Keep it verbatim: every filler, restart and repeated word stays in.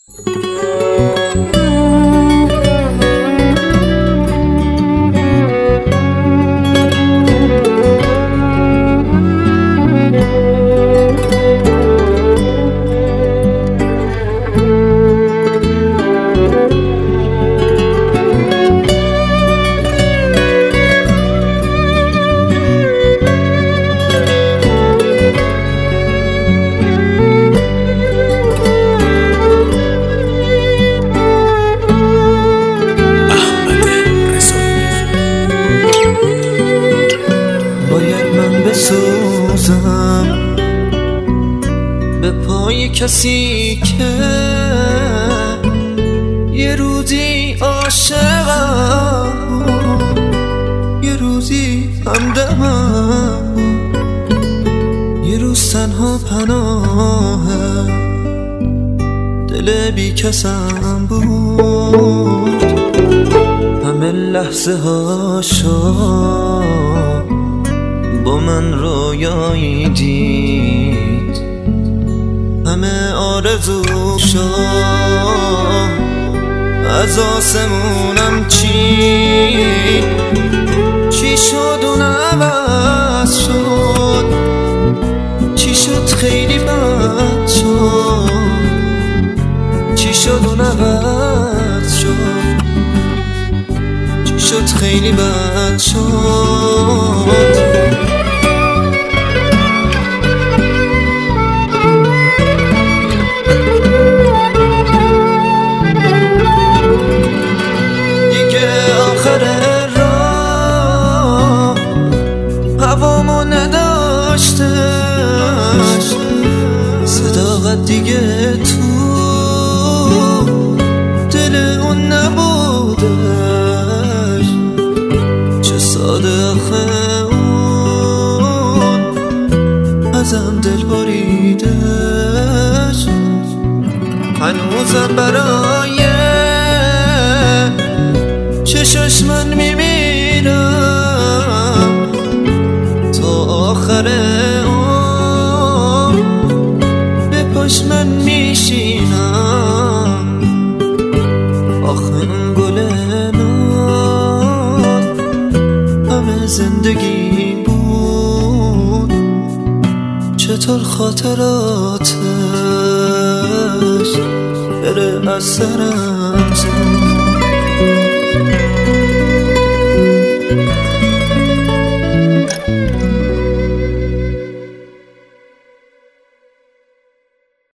بسوزم به پای کسی که یه روزی عاشقم، یه روزی همدمم، یه روز تنها پناه دل بی کسم بود. همه لحظه هاشو با من رویایی دید، همه آرزوشو از آسمونم چید. چی شد اون عوض شد، چی شد خیلی بد شد، چی شد اون عوض شد، چی شد خیلی بد شد. صداقت دیگه تو دل اون نبودش، چه ساده آخه اون ازم دل بریدش. هنوزم برای چشاش من میمیرم، تا آخره من میشینم. آخه این گل نان همه زندگی بود، چطور خاطراتش بره از سرم زود.